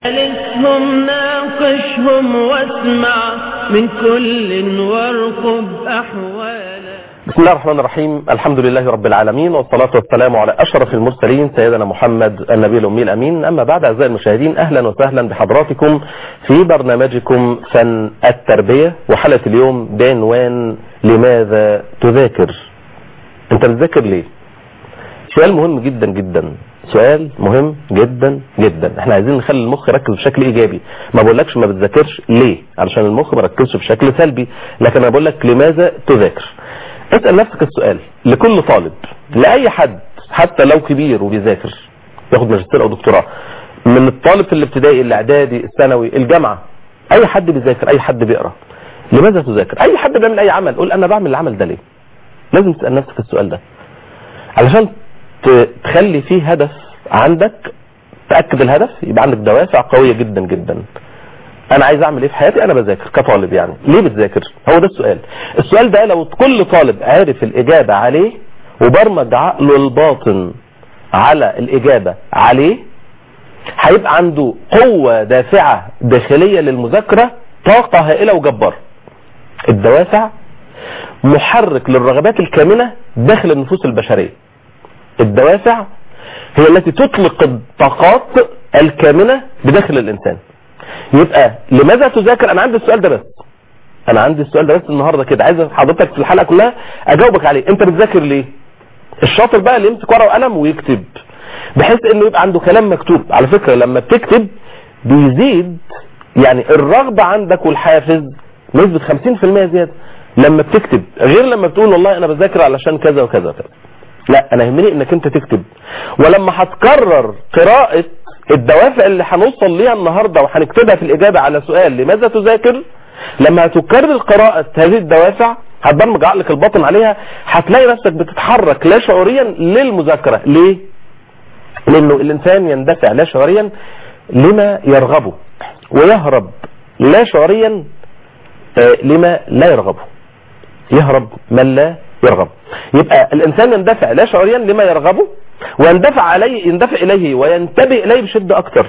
جالسهم ناقشهم واسمع من كل وارقب أحوالا. بسم الله الرحمن الرحيم. الحمد لله رب العالمين، والصلاة والسلام على أشرف المرسلين سيدنا محمد النبي الأمي الأمين. أما بعد، أعزائي المشاهدين، أهلا وسهلا بحضراتكم في برنامجكم فن التربية، وحلقة اليوم بعنوان لماذا تذاكر؟ أنت بتذاكر ليه؟ سؤال مهم جدا جدا، سؤال مهم جدا جدا. احنا عايزين نخلي المخ يركز بشكل ايجابي. ما بقولكش ما بتذاكرش ليه علشان المخ ما يركزش بشكل سلبي، لكن انا بقول لك لماذا تذاكر. اسال نفسك السؤال لكل طالب، لاي حد حتى لو كبير وبيذاكر ياخد ماجستير او دكتوراه، من الطالب في الابتدائي الاعدادي الثانوي الجامعه، اي حد بيذاكر، اي حد بيقرا، لماذا تذاكر؟ اي حد بيعمل اي عمل قول انا بعمل العمل ده ليه. لازم تسال نفسك السؤال ده علشان تخلي فيه هدف عندك، تأكد الهدف، يبقى عندك دوافع قوية جدا جدا. انا عايز اعمل ايه في حياتي؟ انا بذاكر كطالب. يعني ليه بتذاكر؟ هو ده السؤال. السؤال ده لو كل طالب عارف الاجابة عليه وبرمج عقله الباطن على الاجابة عليه، هيبقى عنده قوة دافعة داخلية للمذاكرة، طاقة هائلة وجبارة. الدوافع محرك للرغبات الكامنة داخل النفوس البشرية. الدوافع هي التي تطلق الطاقات الكامنة بداخل الإنسان. يبقى لماذا تذاكر؟ أنا عندي السؤال ده بس. أنا عندي السؤال ده بس النهاردة كده، عايز حضرتك في الحلقة كلها أجاوبك عليه. أنت بتذاكر ليه؟ الشاطر بقى اللي يمسك ورقة وقلم ويكتب، بحيث إنه يبقى عنده كلام مكتوب. على فكرة لما بتكتب بيزيد يعني الرغبة عندك والحافز نسبة 50% زيادة لما بتكتب، غير لما بتقول والله أنا بذاكر علشان كذا وكذا وكذا. لا، انا يهمني انك انت تكتب. ولما هتكرر قراءة الدوافع اللي هنوصل ليها النهاردة وهنكتبها في الاجابة على سؤال لماذا تذاكر، لما هتكرر قراءة هذه الدوافع هتبرمج عقلك الباطن عليها، هتلاقي نفسك بتتحرك لا شعوريا للمذاكرة. ليه؟ لانه الانسان يندفع لا شعوريا لما يرغبه، ويهرب لا شعوريا لما لا يرغبه. يهرب من لا يرغب. يبقى الانسان يندفع لا شعوريا لما يرغبه، ويندفع اليه وينتبه اليه بشده اكتر.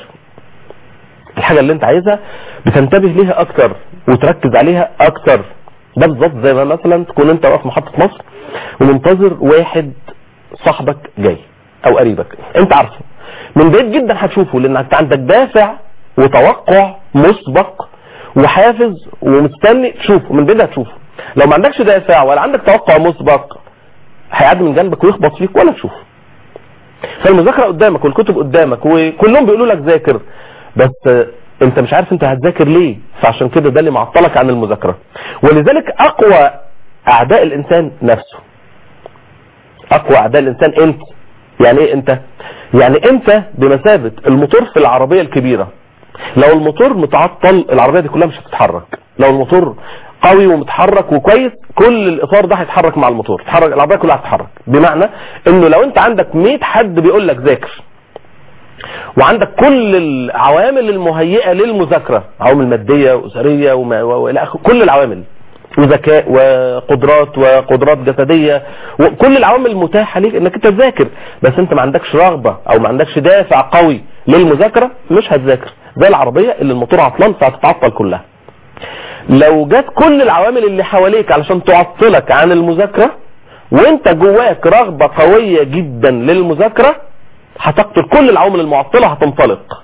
الحاجه اللي انت عايزها بتنتبه ليها اكتر وتركز عليها اكتر. ده بالظبط زي ما مثلا تكون انت واقف محطه مصر ومنتظر واحد صاحبك جاي او قريبك، انت عارفه من بعيد جدا هتشوفه، لان انت عندك دافع وتوقع مسبق وحافز ومستني تشوفه. من بعيد هتشوفه. لو ما عندكش دافع ولا عندك توقع مسبق هيعدي من جنبك ويخبط فيك ولا تشوفه. فالمذاكره قدامك والكتب قدامك وكلهم بيقولوا لك ذاكر، بس انت مش عارف انت هتذاكر ليه. فعشان كده ده اللي معطلك عن المذاكره. ولذلك اقوى اعداء الانسان نفسه. اقوى اعداء الانسان انت. يعني ايه انت؟ يعني انت بمثابه الموتور في العربيه الكبيره. لو الموتور متعطل العربيه دي كلها مش هتتحرك. لو الموتور قوي ومتحرك وكويس كل الاطار ده هيتحرك مع الموتور، تتحرك العربيه كلها هتتحرك. بمعنى انه لو انت عندك 100 حد بيقول لك ذاكر، وعندك كل العوامل المهيئه للمذاكره، عوامل ماديه واسريه والى اخره، كل العوامل، وذكاء وقدرات جسديه، وكل العوامل المتاحه ليك انك انت تذاكر، بس انت ما عندكش رغبه او ما عندكش دافع قوي للمذاكره، مش هتذاكر. زي العربيه اللي الموتور عطلان فهتتعطل كلها. لو جت كل العوامل اللي حواليك علشان تعطلك عن المذاكرة وانت جواك رغبة قوية جدا للمذاكرة، هتقتل كل العوامل المعطلة، هتنطلق.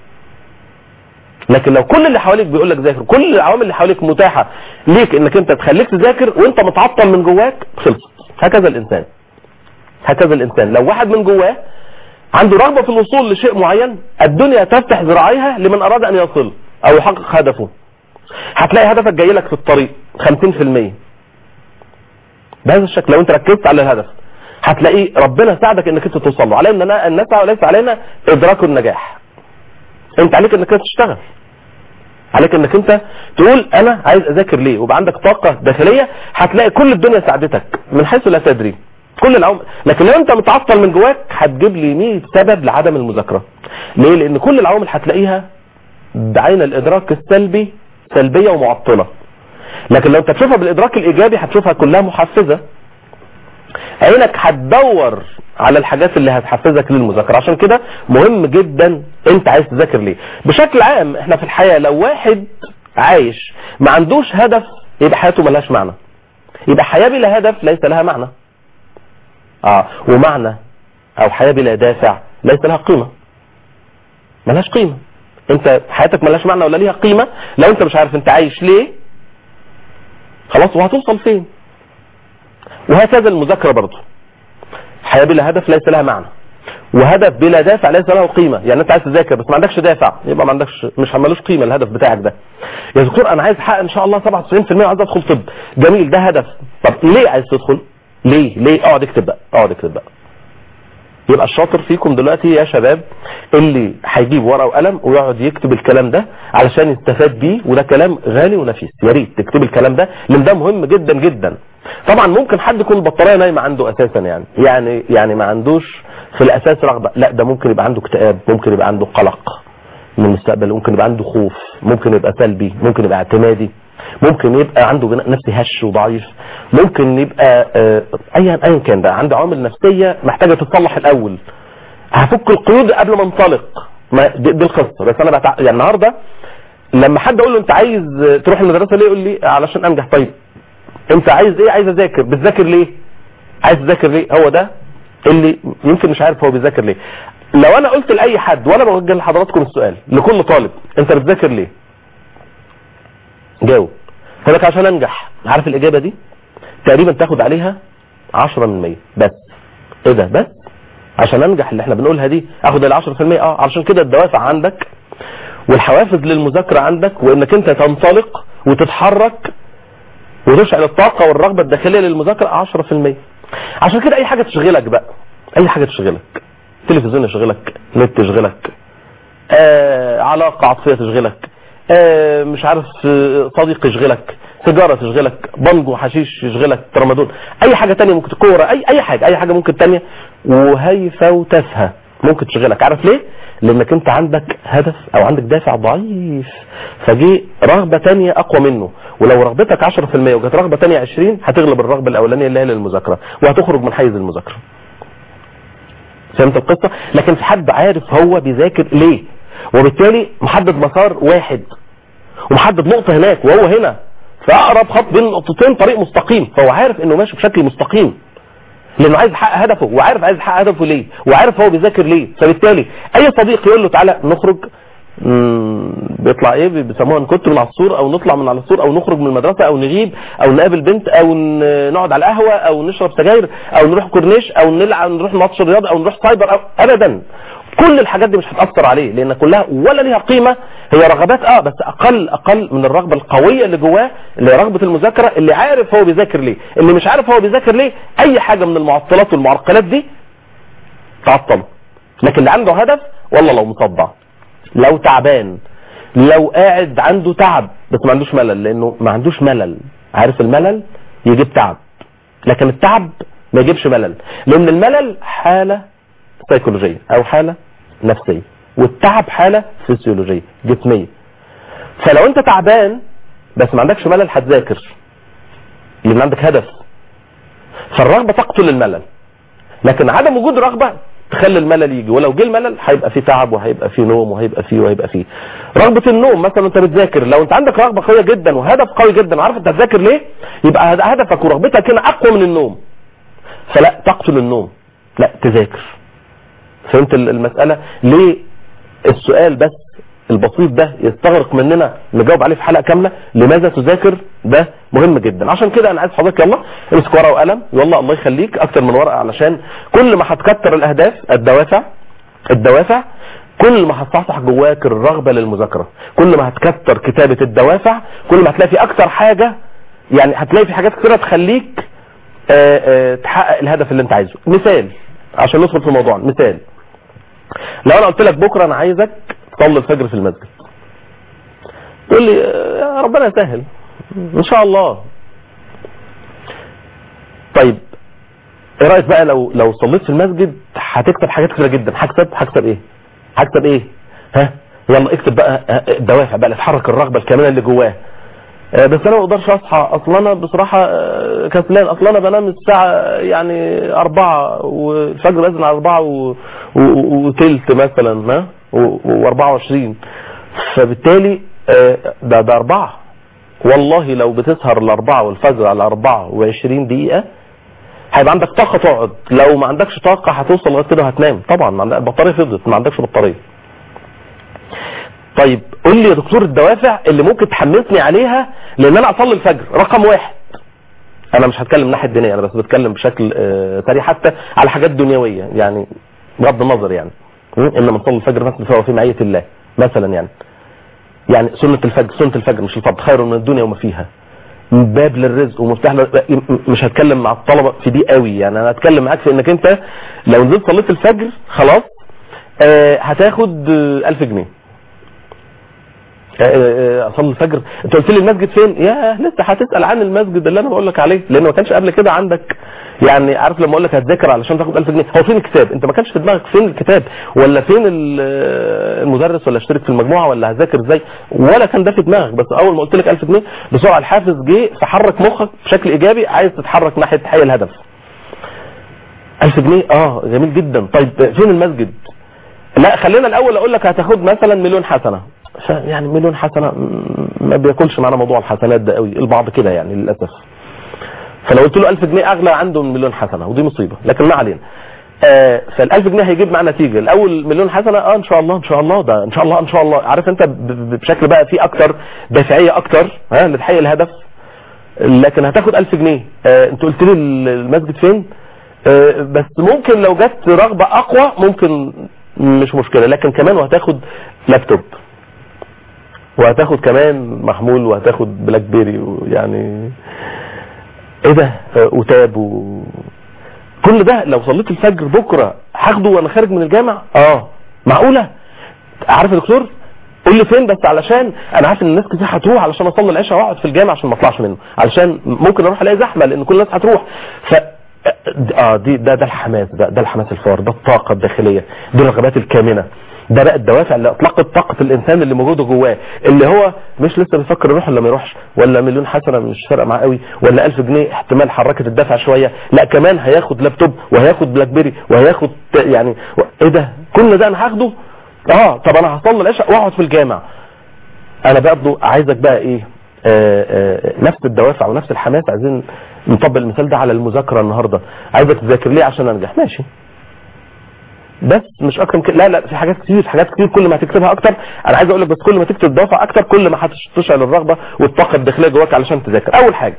لكن لو كل اللي حواليك بيقول لك ذاكر، كل العوامل اللي حواليك متاحة ليك انك انت تخليك تذاكر وانت متعطل من جواك، خلصت. هكذا الانسان. هكذا الانسان لو واحد من جواه عنده رغبة في الوصول لشيء معين، الدنيا تفتح ذراعيها لمن اراد ان يصل او يحقق هدفه. هتلاقي هدفك جاي لك في الطريق 50%. بهذا الشكل لو انت ركزت على الهدف هتلاقي ربنا ساعدك انك انت توصل له. علينا ان نسعى وليس علينا ادراك النجاح. انت عليك انك انت تشتغل، عليك انك انت تقول انا عايز اذاكر ليه، ويبقى عندك طاقه داخليه. هتلاقي كل الدنيا ساعدتك من حيث لا تدري، كل العمر. لكن لو انت متعطل من جواك هتجيب لي 100 سبب لعدم المذاكره. ليه؟ لان كل العوامل هتلاقيها بعين الادراك السلبي سلبية ومعطلة. لكن لو انت تشوفها بالادراك الايجابي هتشوفها كلها محفزة. عينك هتدور على الحاجات اللي هتحفزك للمذاكره. عشان كده مهم جدا انت عايز تذاكر ليه. بشكل عام احنا في الحياه لو واحد عايش ما عندوش هدف يبقى حياته ملهاش معنى. يبقى حياه بلا هدف ليس لها معنى. ومعنى او حياه بلا دافع ليس لها قيمه. ملهاش قيمه. انت حياتك ملهاش معنى ولا ليها قيمه لو انت مش عارف انت عايش ليه. خلاص وهتوصل فين. وهكذا المذاكره برضه. حياه بلا هدف ليس لها معنى، وهدف بلا دافع ليس له قيمه. يعني انت عايز تذاكر بس ما عندكش دافع يبقى ما عندكش، مش ملوش قيمه الهدف بتاعك ده. يا دكتور انا عايز احقق ان شاء الله 97% وعايز ادخل طب. جميل، ده هدف. طب ليه عايز تدخل؟ ليه؟ اقعد اكتب بقى. يبقى الشاطر فيكم دلوقتي يا شباب اللي هيجيب ورقه وقلم ويقعد يكتب الكلام ده علشان يستفاد بيه، وده كلام غالي ونفيس. يا ريت تكتب الكلام ده لان ده مهم جدا جدا. طبعا ممكن حد يكون البطاريه نايمه عنده اساسا، يعني ما عندوش في الاساس رغبه. لا، ده ممكن يبقى عنده اكتئاب، ممكن يبقى عنده قلق من المستقبل، ممكن يبقى عنده خوف، ممكن يبقى سلبي، ممكن يبقى اعتمادي، ممكن يبقى عنده بناء نفسي هش وضعيف، ممكن يبقى ايا كان ده عنده عوامل نفسيه محتاجه تتصلح الاول. هفك القيود قبل ما انطلق. دي القصه. بس انا يعني النهارده لما حد اقول له انت عايز تروح المدرسه ليه؟ يقول لي علشان انجح. طيب انت عايز ايه؟ عايز اذاكر. بتذاكر ليه؟ عايز تذاكر ليه؟ هو ده اللي يمكن مش عارف هو بيذاكر ليه. لو انا قلت لاي حد، وانا بوجه لحضراتكم السؤال لكل طالب، انت بتذاكر ليه؟ جاوب. يقول لك عشان انجح. عارف الاجابه دي تقريبا تاخد عليها 10% بس. ايه ده بس؟ عشان انجح اللي احنا بنقولها دي اخد ال 10%؟ علشان كده الدوافع عندك والحوافز للمذاكره عندك، وانك انت تنطلق وتتحرك وتشعل الطاقه والرغبه الداخليه للمذاكره 10%. عشان كده اي حاجه تشغلك بقى، اي حاجه تشغلك، تلفزيون يشغلك، نت يشغلك، علاقه عاطفيه تشغلك، مش عارف صديق يشغلك، سيجاره تشغلك، بانجو، حشيش يشغلك، ترامادول، اي حاجه تانية ممكن، كوره، اي حاجه ممكن تانية وهيفه وتافهه ممكن تشغلك. عارف ليه؟ لانك انت عندك هدف او عندك دافع ضعيف، فجي رغبه تانية اقوى منه. ولو رغبتك 10% وجت رغبه تانية 20 هتغلب الرغبه الاولانيه اللي هي للمذاكره وهتخرج من حيز المذاكره. فهمت القصه؟ لكن في حد عارف هو بيذاكر ليه، وبالتالي محدد مسار واحد ومحدد نقطه هناك وهو هنا في اقرب خط بين نقطتين طريق مستقيم، فهو عارف انه ماشي بشكل مستقيم لانه عايز يحقق هدفه، وعارف عايز يحقق هدفه ليه، وعارف هو بيذاكر ليه. فبالتالي اي صديق يقول له تعالى نخرج، بيطلع ايه بيسموها نكت من على السور، او نطلع من على السور، او نخرج من المدرسه، او نغيب، او نقابل بنت، او نقعد على القهوه، او نشرب سجاير، او نروح كورنيش، او نروح ماتش رياضه، او نروح سايبر، او ابدا. كل الحاجات دي مش هتاثر عليه لان كلها ولا ليها قيمه. هي رغبات بس اقل من الرغبه القويه اللي جواه، اللي هي رغبه المذاكره، اللي عارف هو بيذاكر ليه. اللي مش عارف هو بيذاكر ليه اي حاجه من المعطلات والمعرقلات دي تعطله. لكن اللي عنده هدف والله لو مصدع، لو تعبان، لو قاعد عنده تعب بس ما عندوش ملل، لانه ما عندوش ملل. عارف الملل يجيب تعب، لكن التعب ما يجيبش ملل، لان الملل حاله سيكولوجيه او حاله نفسيه، والتعب حاله فسيولوجيه جسميه. فلو انت تعبان بس ما عندكش ملل هتذاكر لان عندك هدف، فالرغبه تقتل الملل. لكن عدم وجود رغبه تخلي الملل يجي، ولو جه الملل هيبقى فيه تعب وهيبقى فيه نوم وهيبقى فيه رغبه النوم. مثلا انت بتذاكر، لو انت عندك رغبه قويه جدا وهدف قوي جدا وعارف انت هتذاكر ليه، يبقى هدفك ورغبتك هنا اقوى من النوم، فلا تقتل النوم، لا تذاكر. فهمت المساله؟ ليه السؤال بس البسيط ده يستغرق مننا نجاوب عليه في حلقه كامله؟ لماذا تذاكر؟ ده مهم جدا. عشان كده انا عايز حضرتك يلا امسك ورقه وقلم، يلا الله يخليك اكتر من ورقه، علشان كل ما هتكتر الاهداف الدوافع كل ما هتصحصح جواك الرغبه للمذاكره، كل ما هتكتر كتابه الدوافع كل ما هتلاقي في اكتر حاجه، يعني هتلاقي في حاجات كتيره تخليك تحقق الهدف اللي انت عايزه. مثال عشان ندخل في الموضوع، مثال لو انا قلت لك بكره انا عايزك تصلي الفجر في المسجد، تقول لي يا ربنا يسهل ان شاء الله. طيب ايه رايك بقى لو صليت في المسجد هتكتب حاجات كتيره جدا؟ هكتب ايه؟ يلا اكتب بقى الدوافع بقى اللي تحرك الرغبه الكامله اللي جواه. بس انا ما اقدرش اصحى، اصلا انا بصراحه كسلان، اصلا انا بنام الساعه يعني 4 والفجر باذن على 4 وثلث مثلا و24، فبالتالي ده 4. والله لو بتسهر ال4 والفجر على 24 دقيقه هيبقى عندك طاقه تقعد. لو ما عندكش طاقه هتوصل لغايه كده وهتنام طبعا، البطاريه فضت، ما عندكش بطاريه. طيب قول لي يا دكتور الدوافع اللي ممكن تحمسني عليها لان انا اصلي الفجر. رقم 1، انا مش هتكلم من ناحيه دينيه، انا بس بتكلم بشكل سريع حتى على حاجات دنيويه يعني بغض النظر، يعني ان من صلى الفجر مثلا فهو في معيه الله مثلا، يعني سنه الفجر مش الفرض، خير من الدنيا وما فيها، باب للرزق ومفتاح مش هتكلم مع الطلبه في دي قوي، يعني انا هتكلم معاك في انك انت لو نزلت صليت الفجر خلاص هتاخد 1000 جنيه. اصلي الفجر، انت قلت لي المسجد فين؟ يا لسه هتسال عن المسجد اللي انا بقول لك عليه، لانه ما كانش قبل كده عندك، يعني عارف لما اقول لك هتذاكر علشان تاخد 1000 جنيه، هو فين الكتاب؟ انت ما كانش في دماغك فين الكتاب ولا فين المدرس ولا اشترك في المجموعه ولا هذاكر ازاي، ولا كان ده في دماغك. بس اول ما قلت لك 1000 جنيه بسرعه الحافز جه فحرك مخك بشكل ايجابي، عايز تتحرك ناحيه تحقيق الهدف. 1000 جنيه جميل جدا. طيب فين المسجد؟ لا خلينا الاول اقول لك هتاخد مثلا 1,000,000 حسنه، يعني 1,000,000 حسنه ما بياكلش معانا موضوع الحسنات ده قوي، البعض كده يعني للاسف. فلو قلت له 1000 جنيه اغلى عنده من 1,000,000 حسنه، ودي مصيبه، لكن ما علينا. فال1000 جنيه هيجيب معانا نتيجه. الاول 1,000,000 حسنه ان شاء الله ده ان شاء الله عارف انت بشكل بقى في اكتر دافعيه اكتر لتحقيق الهدف. لكن هتاخد 1000 جنيه. انت قلت لي المسجد فين؟ بس ممكن لو جت رغبه اقوى ممكن مش مشكله، لكن كمان وهتاخد لابتوب وهتاخد كمان محمول وهتاخد بلاك بيري، يعني ايه ده، وتاب كل ده لو صليت الفجر بكره هاخده وانا خارج من الجامع. معقوله؟ عارف يا دكتور قول لي فين، بس علشان انا عارف ان الناس كتير هتروح علشان اصلي العشاء واقعد في الجامع عشان ما اطلعش منه، علشان ممكن اروح الاقي زحمه لان كل الناس هتروح. ف ده الحماس، ده الحماس الفار، ده الطاقه الداخليه، دي الرغبات الكامنه، ده بقى الدوافع اللي اطلقت طاقه الانسان اللي موجوده جواه، اللي هو مش لسه بيفكر يروح ولا ما يروحش، ولا 1,000,000 حسنه مش فارقه معاه قوي، ولا 1000 جنيه احتمال حركه الدفع شويه، لا كمان هياخد لابتوب وهياخد بلاك بيري وهياخد يعني ايه ده كل ده انا هاخده. طب انا هصلي العشاء واقعد في الجامع. انا برضه عايزك بقى ايه نفس الدوافع ونفس الحماس. عايزين نطبق المثال ده على المذاكره النهارده. عايزك تذاكر ليه عشان انجح، ماشي، بس مش اكتر من كده. لا في حاجات كتير كل ما هتكتبها اكتر. انا عايز اقول لك بس كل ما تكتب دوافع اكتر كل ما هتشعل الرغبه والطاقه الداخليه جواك علشان تذاكر.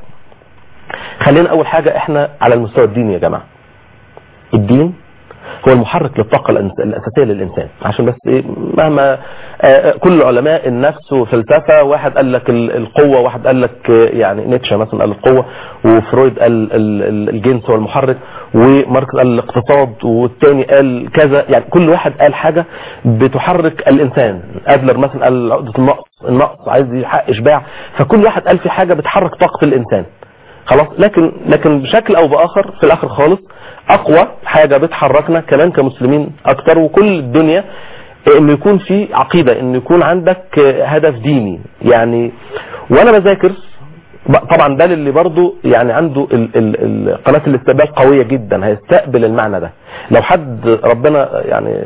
اول حاجه احنا على المستوى الديني يا جماعه. الدين هو المحرك للطاقه الاساسيه للانسان، عشان بس ايه مهما كل علماء النفس وفلسفه، واحد قال لك القوه، واحد قال لك يعني نيتشه مثلا قال القوه، وفرويد قال الجنس هو المحرك، وماركس قال الاقتصاد، والثاني قال كذا، يعني كل واحد قال حاجه بتحرك الانسان. ادلر مثلا قال عقده النقص عايز يحقق اشباع، فكل واحد قال في حاجه بتحرك طاقه الانسان خلاص. لكن بشكل او باخر في الاخر خالص اقوى حاجه بتحركنا كمان كمسلمين اكتر وكل الدنيا انه يكون في عقيده، انه يكون عندك هدف ديني. يعني وانا بذاكر طبعا ده اللي برضو يعني عنده قناه الاستقبال قويه جدا هيستقبل المعنى ده. لو حد ربنا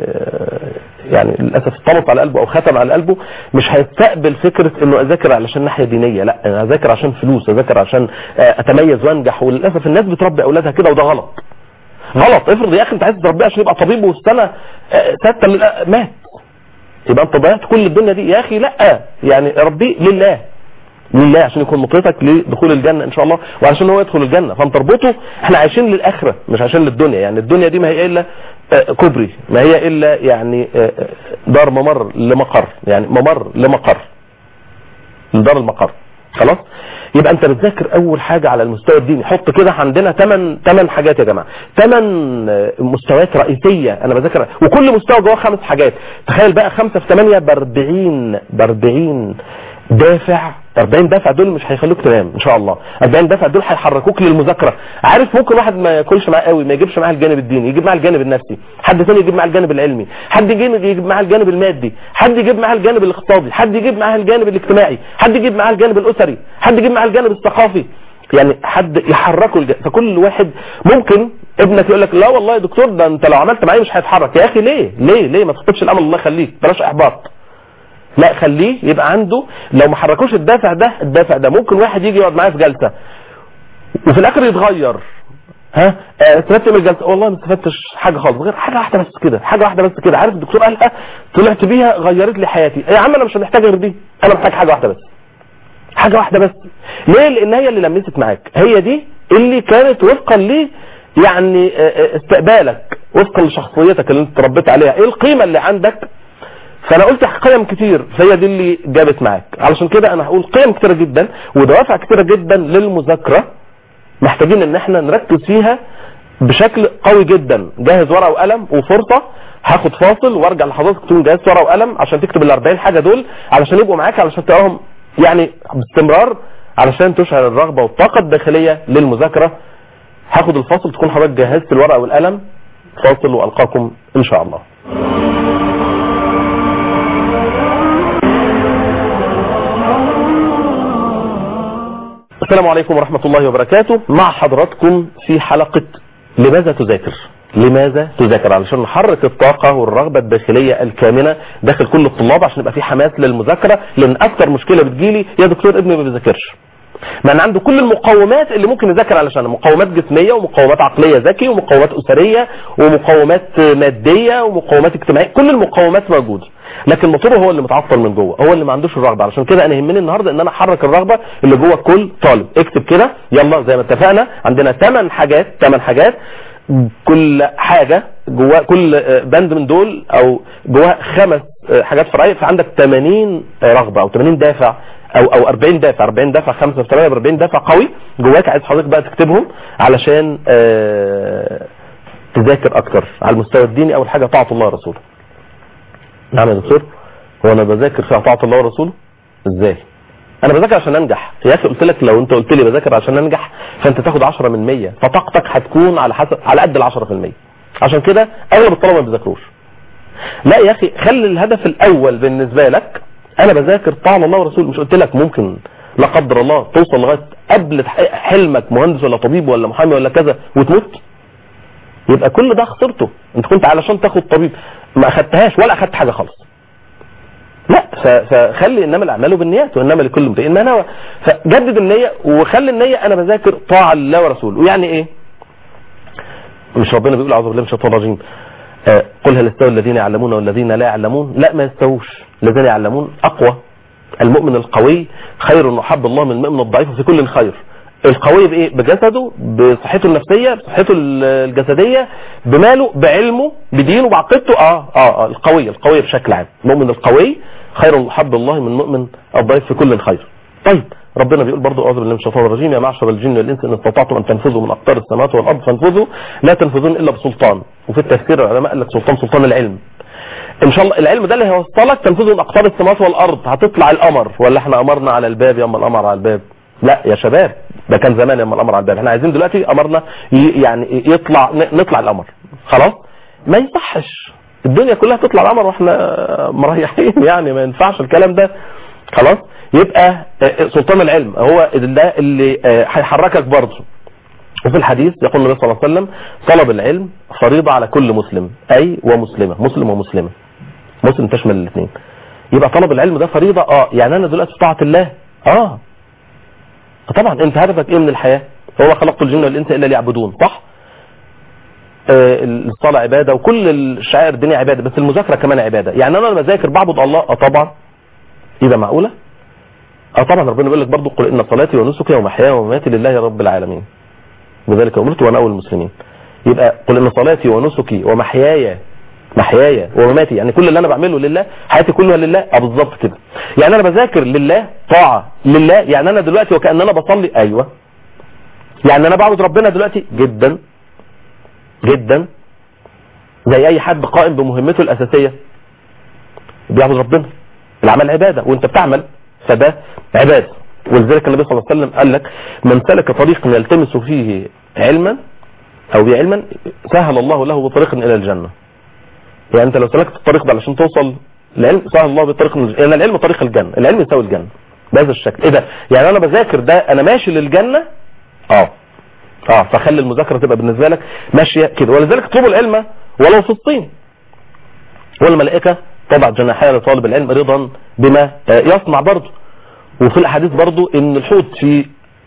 يعني للاسف طمط على قلبه او ختم على قلبه مش هيستقبل فكره انه اذاكر علشان ناحيه دينيه، لا انا اذاكر عشان فلوس، اذاكر عشان اتميز وانجح. وللاسف الناس بتربي اولادها كده وده غلط. افرض يا اخي انت عايز تربيه عشان يبقى طبيب والسنه 6 مات، يبقى انت ضيعت كل الدنيا دي يا اخي. لا يعني ربيه لله عشان يكون مطلتك لدخول الجنه ان شاء الله، وعشان هو يدخل الجنه. فانت تربطه، احنا عايشين للاخره مش عشان للدنيا. يعني الدنيا دي ما هي الا كوبري، ما هي الا يعني دار ممر لمقر، يعني ممر لمقر لدار المقر خلاص. يبقى انت بتذاكر اول حاجه على المستوى الديني. حط كده عندنا 8 حاجات يا جماعه، 8 مستويات رئيسيه انا بذاكر، وكل مستوى جواه 5 حاجات. تخيل بقى 5 في 8 ب 40 دافع. 40 دافع دول مش هيخلوك تنام ان شاء الله. 40 دافع دول هيحركوك للمذاكره. عارف ممكن واحد ما ياكلش معاه قوي، ما يجيبش معاه الجانب الديني، يجيب معاه الجانب النفسي، حد ثاني يجيب معاه الجانب العلمي، حد يجيب معاه الجانب المادي، حد يجيب معاه الجانب الاقتصادي، حد يجيب معاه الجانب الاجتماعي، حد يجيب معاه الجانب الاسري، حد يجيب معاه الجانب الثقافي. يعني حد يحركه فكل واحد ممكن ابنك يقول لك لا والله يا دكتور ده انت لو عملت معايا مش هيتحرك. يا اخي ليه ما تفقدش الامل، الله يخليك، بلاش احباط. لا خليه يبقى عنده، لو ما حركوش الدافع ده ممكن واحد يجي يقعد معايا في جلسه وفي الاخر يتغير. استفدت من الجلسه؟ والله ما استفدتش حاجه خالص، غير حاجه واحده بس كده، عارف الدكتور قالها طلعت بيها غيرت لي حياتي. يا عم انا مش محتاج غير دي، انا محتاج حاجه واحده بس. ليه؟ لان هي اللي لمست معاك، هي دي اللي كانت وفقا لي يعني استقبالك، وفقا لشخصيتك اللي انت تربيت عليها، ايه القيمه اللي عندك. فانا قلت قيم كتير، فهي دي اللي جابت معاك. علشان كده انا هقول قيم كتيره جدا ودوافع كتيره جدا للمذاكره، محتاجين ان احنا نركز فيها بشكل قوي جدا. جهز ورقه وقلم، وفرصه هاخد فاصل وارجع لحضرتك تكون جهزت ورقه وقلم عشان تكتب ال 40 حاجه دول، علشان يبقوا معاك، علشان تقراهم يعني باستمرار، علشان تشعر الرغبه والطاقه الداخليه للمذاكره. هاخد الفاصل، تكون حضرتك جهزت الورقه والقلم. فاصل والقاكم ان شاء الله. السلام عليكم ورحمة الله وبركاته. مع حضراتكم في حلقة لماذا تذاكر، علشان نحرك الطاقة والرغبة الداخلية الكامنة داخل كل الطلاب، عشان يبقى في حماس للمذاكرة. لان اكتر مشكلة بتجيلي يا دكتور ابني ما بيذاكرش، مع ان عنده كل المقومات اللي ممكن يذاكر علشانها، مقومات جسمية ومقومات عقلية ذكي ومقومات اسرية ومقومات مادية ومقومات اجتماعية، كل المقومات موجودة، لكن موتوره هو اللي متعطل من جوه، هو اللي ما عندوش الرغبه. علشان كده انا يهمني النهارده ان انا احرك الرغبه اللي جوه كل طالب. اكتب كده يلا زي ما اتفقنا، عندنا 8 حاجات، كل حاجه جوه كل بند من دول او جواه 5 حاجات فرعيه، فعندك 80 رغبه او 80 دافع او 40 دافع 5 في 8 40 دافع قوي جواك. عايز حضرتك بقى تكتبهم علشان تذاكر اكتر على المستوى الديني. اول حاجه طاعه الله ورسوله. نعم يا دكتور، هو انا بذاكر في طاعه الله ورسوله ازاي؟ انا بذاكر عشان انجح يا اخي. قلت لك لو انت قلت لي بذاكر عشان انجح فانت تاخد 10 من 100، فطاقتك هتكون على قد ال 10%. عشان كده اغلب الطلبه ما بيذاكروش. لا يا اخي، خلي الهدف الاول بالنسبه لك انا بذاكر طاعه الله ورسوله. مش قلت لك ممكن لا قدر الله توصل لغايه قبل حلمك مهندس ولا طبيب ولا محامي ولا كذا وتموت؟ يبقى كل ده خسرته. انت كنت علشان تاخد طبيب ما اخدتهاش ولا اخدت حاجه خالص. لا، فخلي انما الاعمال بالنيات وانما لكل امرئ ما نوى. فجدد النيه وخلي النيه انا بذاكر طاعه لله ورسوله. ويعني ايه؟ مش ربنا بيقول اعوذ بالله من الشيطان الرجيم قل هل يستوي الذين يعلمون والذين لا يعلمون؟ لا، ما يستووش. الذين يعلمون اقوى. المؤمن القوي خير وحب الله من المؤمن الضعيف في كل خير. القوي بايه؟ بجسده، بصحته النفسيه، بصحته الجسديه، بماله، بعلمه، بدينه، بعقيدته. القوي بشكل عام. المؤمن القوي خير وحب الله من المؤمن الضعيف في كل خير. طيب ربنا بيقول برضو اعوذ بالله من الشيطان الرجيم يا معشر الجن والانس ان استطعتم ان تنفذوا من اقطار السماوات والارض فانفذوا لا تنفذون الا بسلطان. وفي التفسير العلماء قال لك سلطان العلم. ان شاء الله العلم ده اللي هيوصلك تنفذوا من اقطار السماوات والارض. هتطلع القمر ولا احنا امرنا على الباب يا اما القمر على الباب؟ لا يا شباب، ده كان زمان لما القمر على الباب. احنا عايزين دلوقتي امرنا يعني نطلع القمر. خلاص ما يصحش الدنيا كلها تطلع القمر واحنا مريحين، يعني ما ينفعش الكلام ده. خلاص يبقى سلطان العلم هو ده اللي هيحركك برضه. وفي الحديث يقول النبي صلى الله عليه وسلم طلب العلم فريضة على كل مسلم، اي ومسلمة، مسلم ومسلمة، مسلم تشمل الاثنين. يبقى طلب العلم ده فريضة. يعني انا دلوقتي في طاعة الله. طبعا انت هدفك ايه من الحياة؟ هو خلقت الجن والانس الا ليعبدون، صح؟ الصلاة عبادة وكل الشعائر الدنيا عبادة، بس المذاكرة كمان عبادة. يعني انا لما بذاكر بعبد الله. طبعا يبقى معقولة؟ طبعا ربنا بيقول لك برضه قل ان صلاتي ونسكي ومحياي ومماتي لله رب العالمين بذلك امرت وانا اول المسلمين. يبقى قل ان صلاتي ونسكي ومحياي ومماتي، يعني كل اللي انا بعمله لله، حياتي كلها لله. بالظبط كده. يعني انا بذاكر لله، طاعه لله. يعني انا دلوقتي وكأن انا بصلي. ايوه، يعني انا بعبد ربنا دلوقتي جدا جدا زي اي حد قائم بمهمته الاساسيه بيعبد ربنا. العمل عباده وانت بتعمل، فده عباده. ولذلك النبي صلى الله عليه وسلم قال لك من سلك طريقا يلتمس فيه علما او بعلما سهل الله له بطريق الى الجنه. يعني انت لو سلكت الطريق ده علشان توصل للعلم سهل الله بطريق يعني العلم طريق الجنه، العلم يساوي الجنه بهذا الشكل. ايه ده؟ يعني انا بذاكر ده انا ماشي للجنه فخلي المذاكره تبقى بالنسبه لك ماشيه كده. ولذلك اطلبوا العلم ولو في الصين، والملائكه تضع جناحها لطالب العلم رضا بما يصنع برضه. وفي الاحاديث برضه ان الحوت في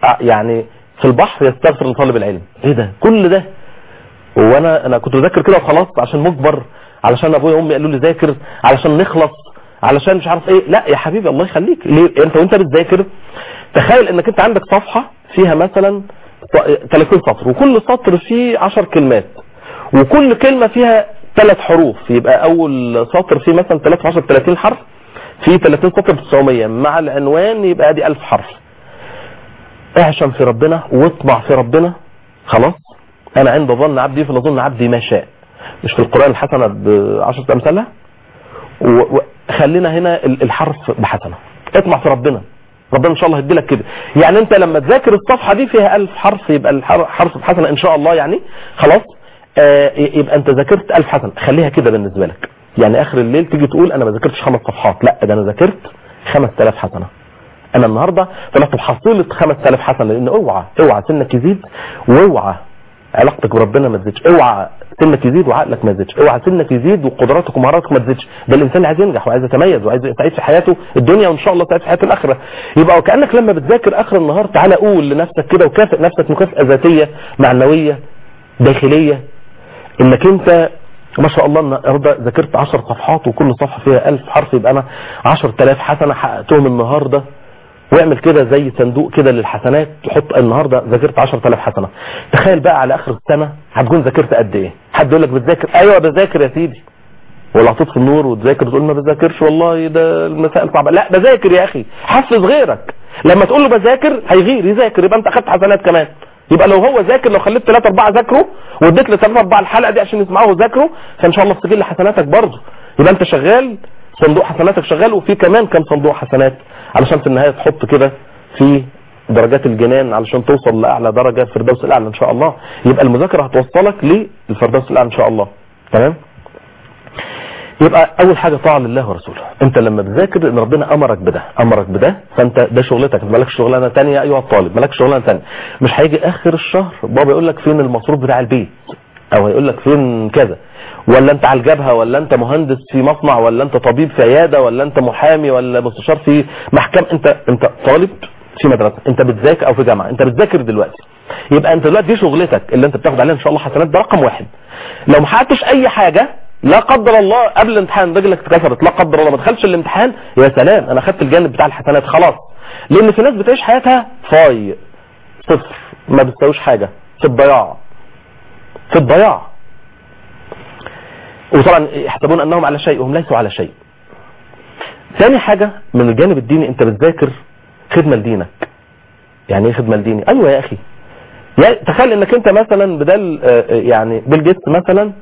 البحر يستغفر لطالب العلم. ايه ده كل ده؟ وانا كنت بذاكر كده وخلاص عشان مجبر، علشان ابويا وامي قالوا لي ذاكر، علشان نخلص، علشان مش عارف ايه. لا يا حبيبي الله يخليك، ليه انت وانت بتذاكر تخيل انك انت عندك صفحه فيها مثلا 30 سطر، وكل سطر فيه 10 كلمات، وكل كلمه فيها 3 حروف، يبقى اول سطر فيه مثلا 3 10 30 حرف، في 30 سطر 900 مع العنوان، يبقى دي 1000 حرف. اعشم في ربنا واطمع في ربنا. خلاص انا عند ظن عبدي فلظن عبدي ما شاء. مش في القرآن الحسنة ب10 امثالها؟ وخلينا هنا الحرف بحسنة. اطمع في ربنا، ربنا ان شاء الله هيدي لك كده. يعني انت لما تذاكر الصفحة دي فيها 1000 حرف، يبقى الحرف بحسنة ان شاء الله. يعني خلاص يبقى انت ذاكرت 1000 حسنة. خليها كده بالنسبة لك، يعني اخر الليل تيجي تقول انا ما ذاكرتش 5 صفحات، لا ده انا ذاكرت 5000 حسنة. انا النهاردة طلعت بحصيلة 5000 حسنة. لان اوعى سنك يزيد، واوعى علاقتك بربنا ما تزيدش، اوعى سنك يزيد وعقلك ما يزيدش، اوعى سنك يزيد وقدراتك ومهاراتك ما تزيدش. ده الانسان عايز ينجح وعايز يتميز وعايز يسعد في حياته الدنيا، وان شاء الله سعيد في حياته الاخره. يبقى وكانك لما بتذاكر اخر النهار تعالى قول لنفسك كده وكافئ نفسك مكافاه ذاتيه معنويه داخليه، انك انت ما شاء الله النهارده ذاكرت 10 صفحات وكل صفحه فيها 1000 حرف، يبقى انا 10000 حسنه حققتهم النهارده. واعمل كده زي صندوق كده للحسنات، تحط النهارده ذاكرت 10000 حسنه. تخيل بقى على اخر السنه هتكون ذاكرت قد ايه. حد يقول لك بتذاكر؟ ايوه بذاكر يا سيدي. ولا هتطفي النور وتذاكر تقول ما بذاكرش والله ده المسائل صعبه. لا بذاكر يا اخي، حفز غيرك. لما تقول له بذاكر هيغير يذاكر، يبقى انت اخدت حسنات كمان. يبقى لو هو ذاكر، لو خليت 3 4 ذاكروا واديت ل 3 4 الحلقه دي عشان يسمعوها وذاكروا، فان شاء الله في سجل حسناتك برضه. يبقى انت شغال، صندوق حسناتك شغال، وفي كمان كم صندوق حسنات علشان في النهايه تحط كده في درجات الجنان علشان توصل لاعلى درجه الفردوس الاعلى ان شاء الله. يبقى المذاكره هتوصلك للفردوس الاعلى ان شاء الله. تمام؟ يبقى اول حاجه طاعه لله ورسوله. انت لما بتذاكر ان ربنا امرك بده فانت ده شغلتك، مالكش شغلانه ثانيه ايها الطالب، مالكش شغلانه ثانيه. مش هيجي اخر الشهر بابا يقول لك فين المصروف بتاع البيت، او هيقول لك فين كذا، ولا انت على الجبهه، ولا انت مهندس في مصنع، ولا انت طبيب في عياده، ولا انت محامي، ولا مستشار في محكمه. انت طالب في مدرسه، انت بتذاكر، او في جامعه انت بتذاكر دلوقتي. يبقى انت دلوقتي دي شغلتك اللي انت بتاخد عليها ان شاء الله حسنات، ده رقم 1. لو ما حققتش اي حاجه لا قدر الله قبل الامتحان رجلك اتكسرت، لا قدر الله ما دخلش الامتحان، يا سلام انا خدت الجانب بتاع الحسنات خلاص. لان في ناس بتعيش حياتها فاي صفر، ما بتساويش حاجه، في الضياع. وطبعا يحسبون انهم على شيء وهم ليسوا على شيء. ثاني حاجه من الجانب الديني، انت بتذاكر خدمه لدينك. يعني ايه خدمه لديني؟ ايوه يا اخي، يعني تخيل انك انت مثلا بدل يعني بيل جيتس مثلا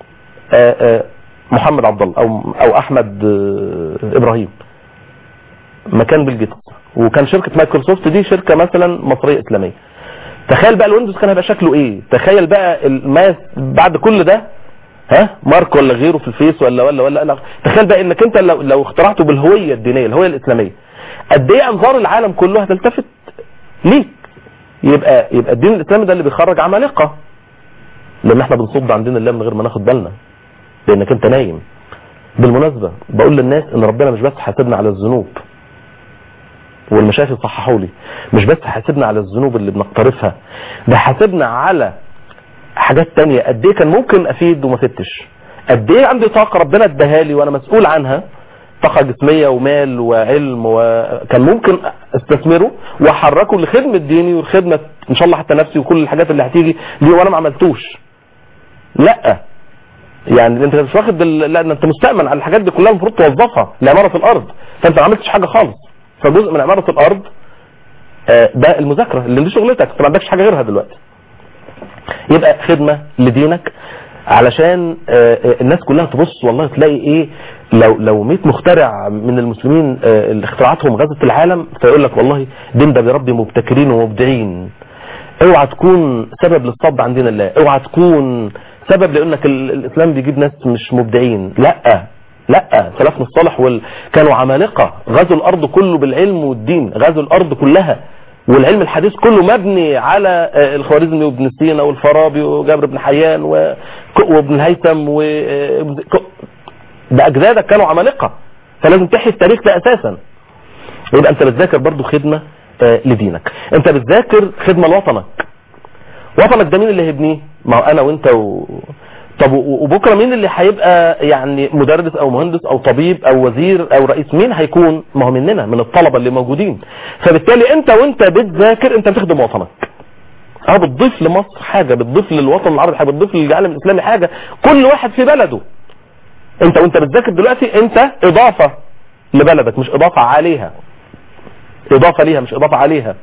محمد عبد الله او احمد ابراهيم مكان بيل جيتس، وكان شركه مايكروسوفت دي شركه مثلا مصريه اسلاميه. تخيل بقى الويندوز كان هيبقى شكله ايه؟ تخيل بقى الماس بعد كل ده، مارك ولا غيره في الفيس ولا تخيل بقى انك انت لو اخترعته بالهويه الدينيه، الهويه الاسلاميه، قد ايه انظار العالم كله هتلتفت ليك. يبقى الدين الاسلامي ده اللي بيخرج عمالقه، لان احنا بنصد عن دين الله من غير ما ناخد بالنا، لانك انت نايم. بالمناسبه بقول للناس ان ربنا مش بس حاسبنا على الذنوب، والمشايخ صححوا لي، مش بس حاسبنا على الذنوب اللي بنقترفها، ده حاسبنا على حاجات تانية. قد ايه كان ممكن افيد وما فدتش، قد ايه عندي طاقه ربنا اداها لي وانا مسؤول عنها، طاقه جسميه ومال وعلم، وكان ممكن استثمره واحركه لخدمه ديني والخدمه ان شاء الله حتى نفسي وكل الحاجات اللي هتيجي دي، وانا ما عملتوش. لا يعني انت مش واخد لا انت مستأمن على الحاجات دي كلها، المفروض توظفها لعماره الارض، فانت ما عملتش حاجه خالص. فجزء من عماره الارض ده المذاكره اللي دي شغلتك، انت ما عندكش حاجه غيرها دلوقتي. يبقى خدمه لدينك علشان الناس كلها تبص والله تلاقي ايه، لو 100 مخترع من المسلمين اللي اختراعاتهم غزت العالم، فيقول لك والله دين ده بربي مبتكرين ومبدعين. اوعى تكون سبب للصد عن دين الله، اوعى تكون سبب لانك الاسلام بيجيب ناس مش مبدعين. لا سلفنا الصالح كانوا عمالقه، غزوا الارض كله بالعلم والدين، غزوا الارض كلها والعلم الحديث كله مبني على الخوارزمي وابن سينا والفارابي وجابر بن حيان وابن الهيثم ده اجدادك كانوا عمالقه، فلازم تحيي التاريخ ده اساسا. يبقى انت بتذاكر برضو خدمه لدينك، انت بتذاكر خدمه لوطنك. وطنك ده مين اللي هيبنيه؟ ما هو انا وانت طب وبكره مين اللي هيبقى يعني مدرس او مهندس او طبيب او وزير او رئيس؟ مين هيكون؟ ما هو مننا، من الطلبه اللي موجودين. فبالتالي انت وانت بتذاكر انت بتخدم وطنك، بتضيف لمصر حاجه، بتضيف للوطن العربي حاجه، بتضيف للعالم الاسلامي حاجه، كل واحد في بلده. انت وانت بتذاكر دلوقتي انت اضافه لبلدك، مش اضافه عليها، اضافه ليها مش اضافه عليها.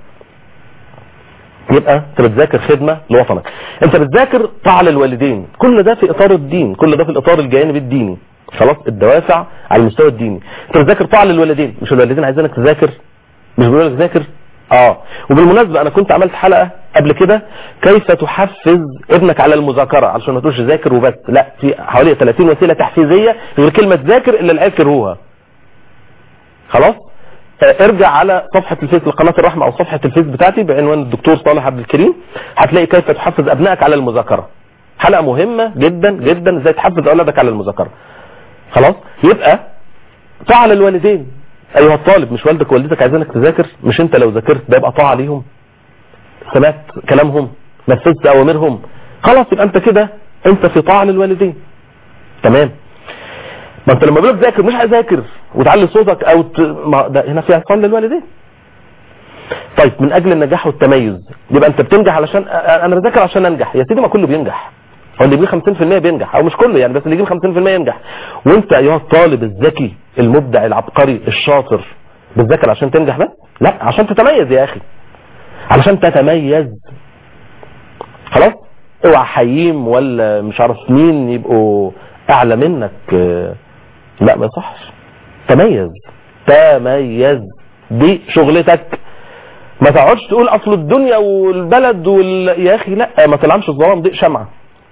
يبقى انت بتذاكر خدمه لوطنك، انت بتذاكر طاعه للوالدين، كل ده في اطار الدين، كل ده في الاطار الجانبي الديني، خلاص الدوافع على المستوى الديني. انت بتذاكر طاعه للوالدين، مش الوالدين عايزينك تذاكر، مش بيقولوا لك ذاكر. وبالمناسبه انا كنت عملت حلقه قبل كده كيف تحفز ابنك على المذاكره، علشان ما تقولش ذاكر وبس، لا، في حوالي 30 وسيله تحفيزيه غير كلمه ذاكر اللي العيال كرهوها. خلاص ارجع على صفحة الفيس لقناة الرحمة او صفحة الفيس بتاعتي بعنوان الدكتور صالح عبد الكريم، هتلاقي كيف تحفز ابنائك على المذاكرة، حلقة مهمة جدا جدا ازاي تحفز اولادك على المذاكرة. خلاص يبقى طاعة للوالدين، ايها الطالب مش والدك ووالدتك عايزينك تذاكر، مش انت لو ذاكرت ده يبقى طاعة ليهم، سمعت كلامهم، نفذت اوامرهم، خلاص يبقى انت كده انت في طاعة للوالدين. تمام. ما انت لما بقولك ذاكر مش هذاكر وتعلي صوتك او ما ده هنا في عصيان للوالدين. طيب من اجل النجاح والتميز، يبقى انت بتنجح علشان انا بذاكر عشان انجح، يا سيدي ما كله بينجح، هو اللي يجيب 50% بينجح، او مش كله يعني، بس اللي يجيب 50% ينجح. وانت ايها الطالب الذكي المبدع العبقري الشاطر بتذاكر عشان تنجح بس؟ لا، عشان تتميز يا اخي، علشان تتميز. خلاص اوعى حييم ولا مش عارف مين يبقوا اعلى منك، لا ما يصحش. تميز، تميز، دي شغلتك. ما تقعدش تقول اصل الدنيا والبلد يا اخي لا، ما تلعبش الظلام، دي شمعة.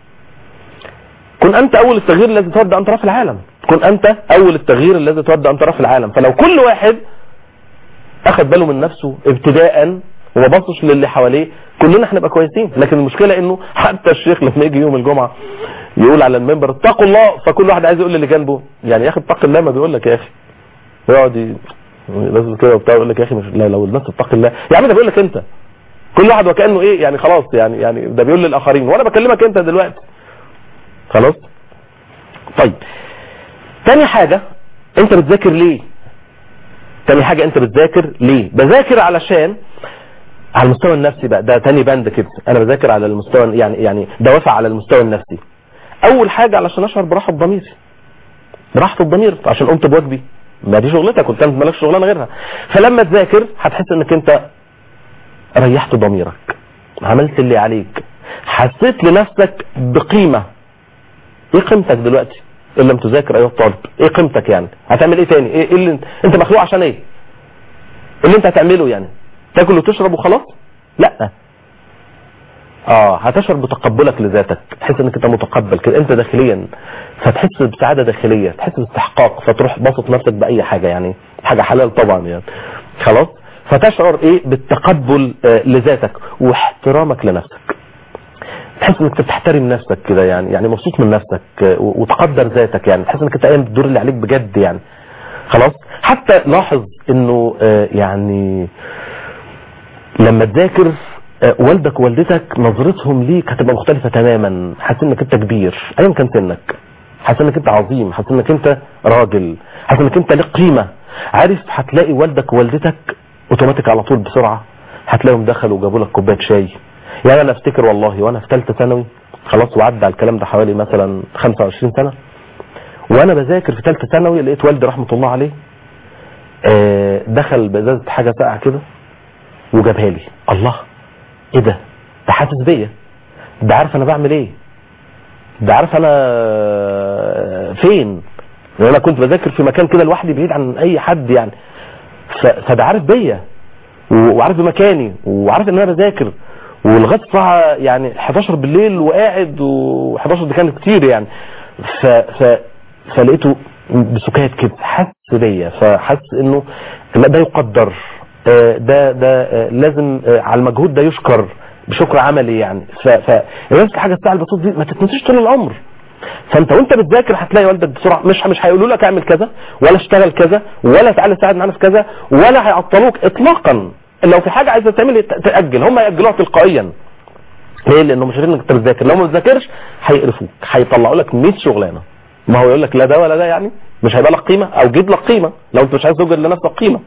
كن انت اول التغيير الذي تودع ان ترى في العالم، كن انت اول التغيير الذي تودع ان ترى في العالم. فلو كل واحد اخذ باله من نفسه ابتداء وما بصش للي حواليه كلنا هنبقى كويسين. لكن المشكلة انه حتى الشيخ لما يجي يوم الجمعة يقول على المنبر اتقوا الله، فكل واحد عايز يقول اللي جنبه يعني يا اخي اتق الله، ما بيقول لك يا اخي، يقعد لازم كده وبتاع يقول لك يا اخي مش لا، لو الناس اتق الله يا عم، ده بيقول لك انت، كل واحد وكانه ايه يعني، خلاص يعني ده بيقول للاخرين وانا بكلمك انت دلوقتي. خلاص. طيب تاني حاجة انت بتذاكر ليه؟ تاني حاجة انت بتذاكر ليه؟ بذاكر علشان على المستوى النفسي بقى، ده تاني بند كده، انا بذاكر على المستوى يعني دوافع على المستوى النفسي. اول حاجة علشان اشعر براحة ضميري، براحة الضمير عشان قمت بواجبي، ما دي شغلتك كنت انت مالكش شغلانه غيرها. فلما تذاكر هتحس انك انت ريحت ضميرك، عملت اللي عليك، حسيت لنفسك بقيمة. ايه قيمتك دلوقتي ان لم تذاكر ايها الطالب؟ ايه قيمتك يعني؟ هتعمل ايه تاني؟ ايه اللي انت مخلوق عشان ايه؟ اللي انت هتعمله يعني تاكل وتشرب وخلاص؟ لا، هتشعر بتقبلك لذاتك، تحس انك انت متقبل كده انت داخليا، فتحس بسعادة داخلية، تحس باستحقاق، فتروح بسط نفسك باي حاجة يعني، حاجة حلال طبعا يعني. خلاص. فتشعر ايه؟ بالتقبل لذاتك واحترامك لنفسك، تحس انك بتحترم نفسك كده يعني مبسوط من نفسك وتقدر ذاتك يعني، تحس انك انت قايم بالدور اللي عليك بجد يعني. خلاص. حتى لاحظ انه يعني لما تذاكر والدك ووالدتك نظرتهم ليك هتبقى مختلفة تماما، حاسس انك انت كبير ايا كان سنك، حاسس انك انت عظيم، حاسس انك انت راجل، حاسس انك انت لك قيمة. عارف هتلاقي والدك ووالدتك اوتوماتيك على طول بسرعة هتلاقيهم دخلوا وجابوا لك كوبايه شاي. يعني انا افتكر والله وانا في ثالثه ثانوي، خلاص وعدى على الكلام ده حوالي مثلا 25 سنة، وانا بذاكر في ثالثه ثانوي لقيت والدي رحمة الله عليه دخل بازازة حاجة ساقعة كده وجابها لي. الله، ايه ده حاسس بيا، ده عارف انا بعمل ايه، ده عارف انا فين، يعني انا كنت بذاكر في مكان كده لوحدي بعيد عن اي حد يعني، فده عارف بيا وعارف بمكاني وعارف ان انا بذاكر ولغايه الساعه يعني 11 بالليل وقاعد، و11 دي كانت كتير يعني. فلقيته بسكات كده حس بيا، فحس انه لا ده يقدر ده لازم على المجهود ده يشكر بشكر عملي يعني. فنفس حاجه الساعه البسيطه دي ما تتنسيش طول العمر. فانت وانت بتذاكر هتلاقي والدك بسرعه مش هيقولوا لك اعمل كذا ولا اشتغل كذا ولا تعالى ساعد معانا في كذا ولا هيعطلوك اطلاقا. لو في حاجه عايزه تعمل تاجل، هم ياجلوها تلقائيا. ليه؟ لانه مش عارفين انك انت بتذاكر. لو ما بتذاكرش هيقرفوك، هيطلعوا لك 100 شغلانه. ما هو يقول لك لا ده ولا ده، يعني مش هيبقى لك قيمه او جيب لك قيمه لو انت مش عايز توجد لنفسك قيمه.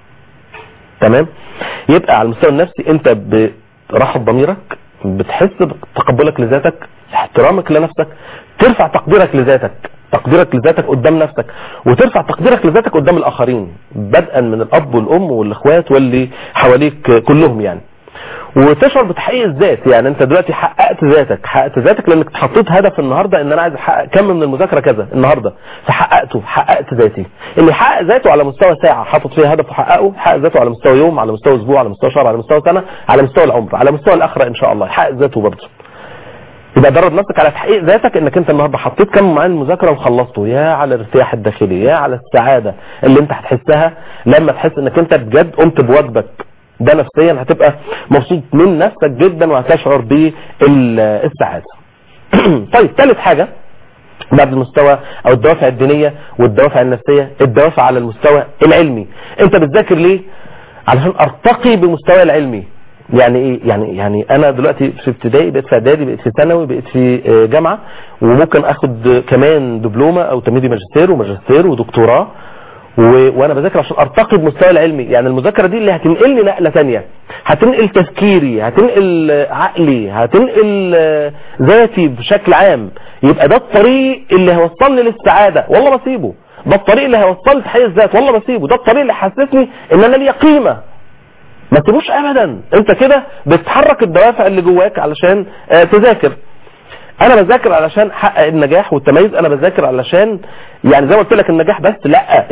تمام؟ يبقى على المستوى النفسي انت براحه ضميرك، بتحس بتقبلك لذاتك، احترامك لنفسك، ترفع تقديرك لذاتك قدام نفسك، وترفع تقديرك لذاتك قدام الاخرين بدءا من الاب والام والاخوات واللي حواليك كلهم يعني. وتشعر بتحقيق الذات. يعني انت دلوقتي حققت ذاتك لانك حطيت هدف النهارده ان انا عايز احقق كم من المذاكره كذا النهارده، فحققته، حققت ذاتي. اللي حقق ذاته على مستوى ساعه حاطط فيها هدف وحققه، حقق ذاته على مستوى يوم، على مستوى اسبوع، على مستوى شهر، على مستوى سنه، على مستوى العمر، على مستوى الاخره ان شاء الله يحقق ذاته برضه. يبقى درب نفسك على تحقيق ذاتك، انك انت النهارده حطيت كم معين المذاكره وخلصته. يا على الارتياح الداخلي، يا على السعاده اللي انت هتحسها لما تحس انك انت بجد قمت بواجبك. ده نفسيا هتبقى مبسوط من نفسك جدا وهتشعر بالسعاده. طيب ثالث حاجه بعد المستوى او الدوافع الدينيه والدوافع النفسيه، الدوافع على المستوى العلمي. انت بتذاكر ليه؟ علشان ارتقي بمستوى العلمي. يعني ايه؟ يعني انا دلوقتي في ابتدائي، بقيت في اعدادي، بقيت في ثانوي، بقيت في جامعه، وممكن اخد كمان دبلومه او تمهيدي ماجستير ودكتوراه، وانا بذاكر عشان ارتقي بمستوى العلمي. يعني المذاكره دي اللي هتنقلني نقله ثانيه، هتنقل تفكيري، هتنقل عقلي، هتنقل ذاتي بشكل عام. يبقى ده الطريق اللي هيوصلني للسعاده، والله بسيبه. ده الطريق اللي هيوصلني لتحقيق الذات، والله بسيبه. ده الطريق اللي حسسني ان انا ليا قيمه، ما تسيبوش ابدا. انت كده بتحرك الدوافع اللي جواك علشان تذاكر. انا بذاكر علشان احقق النجاح والتميز، انا بذاكر علشان يعني زي ما قلت لك النجاح بس، لا،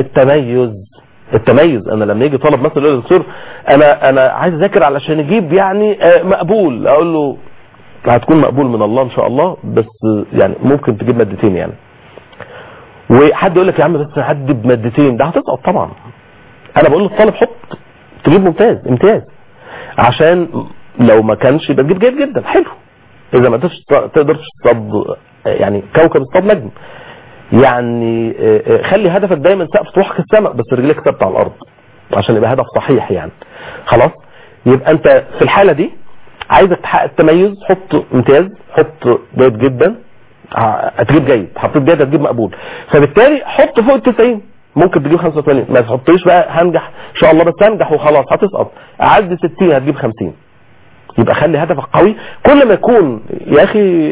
التميز. انا لما يجي طالب مثلا يقول لي دكتور انا عايز اذاكر علشان اجيب يعني مقبول، اقول له هتكون مقبول من الله ان شاء الله، بس يعني ممكن تجيب مادتين يعني. وحد يقول لك يا عم بس هدي بمادتين، ده هتسقط طبعا. انا بقول للطالب حط تجيب امتياز، عشان لو ما كانش يبقى تجيب جيد جدا حلو. اذا ما تقدرش تصطاد يعني كوكب اصطاد نجم. يعني خلي هدفك دايما سقف طموحك السماء، بس رجليك ثابته على الارض عشان يبقى هدف صحيح يعني. خلاص؟ يبقى انت في الحاله دي عايزك تحقق التميز، حط امتياز، حط جيد جدا، هتجيب جيد، حطيت جيد هتجيب مقبول. فبالتالي حط فوق ال90، ممكن تجيب 85. ما تحطيش بقى هنجح ان شاء الله بس هنجح وخلاص، هتسقط. اعدي 60 هتجيب 50. يبقى خلي هدفك قوي. كل ما يكون يا اخي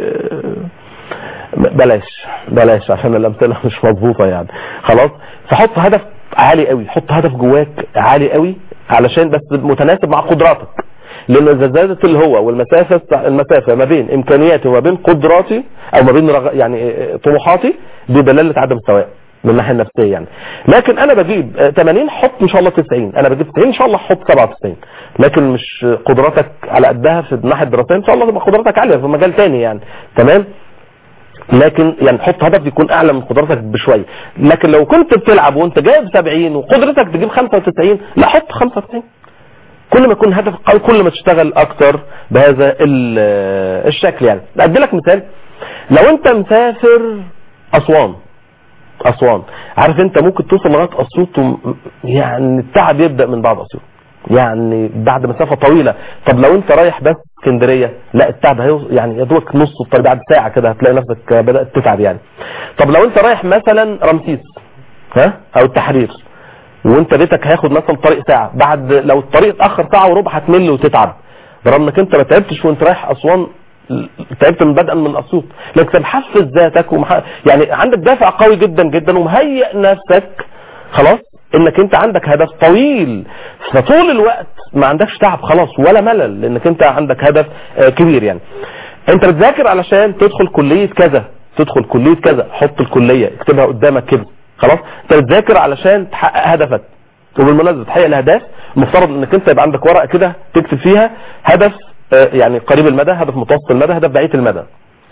بلاش عشان الامثله مش مظبوطه يعني. خلاص؟ فحط هدف عالي قوي، حط هدف جواك عالي قوي علشان بس متناسب مع قدراتك. لان اذا زادت الهوة والمسافه ما بين امكانياتي وما بين قدراتي او ما بين يعني طموحاتي، دي دلاله عدم السواء من الناحيه النفسيه يعني. لكن انا بجيب 80 حط ان شاء الله 90، انا بجيب 90 ان شاء الله حط 97. لكن مش قدراتك على قدها في الناحيه الدراسيه، ان شاء الله تبقى قدراتك عاليه في مجال ثاني يعني. تمام؟ لكن يعني حط هدف يكون اعلى من قدراتك بشويه. لكن لو كنت بتلعب وانت جايب 70 وقدرتك تجيب 95، لا حط 95. كل ما يكون هدفك قوي كل ما تشتغل اكتر بهذا الشكل يعني. ادي لك مثال. لو انت مسافر اسوان، عارف انت ممكن توصل لغايه اسيوط، يعني التعب يبدا من بعد اسيوط، يعني بعد مسافه طويله. طب لو انت رايح بس اسكندريه، لا التعب يعني يا دوبك نص الطريق، بعد ساعه كده هتلاقي نفسك بدات تتعب يعني. طب لو انت رايح مثلا رمسيس او التحرير، وانت بيتك هياخد مثلا طريق ساعه، بعد لو الطريق اتاخر ساعه وربع هتمل وتتعب، برغم انك انت ما تعبتش وانت رايح اسوان، تعبت من بدءا من اسيوط. لكن محفز ذاتك يعني عندك دافع قوي جدا جدا، ومهيئ نفسك خلاص انك انت عندك هدف طويل، فطول الوقت ما عندكش تعب خلاص ولا ملل، لانك انت عندك هدف كبير يعني. انت بتذاكر علشان تدخل كليه كذا، حط الكليه اكتبها قدامك كده. خلاص؟ انت بتذاكر علشان تحقق هدفك. وبالمناسبه تحقق الاهداف المفترض انك انت يبقى عندك ورقه كده تكتب فيها هدف يعني قريب المدى، هدف متوسط المدى، هدف بعيد المدى.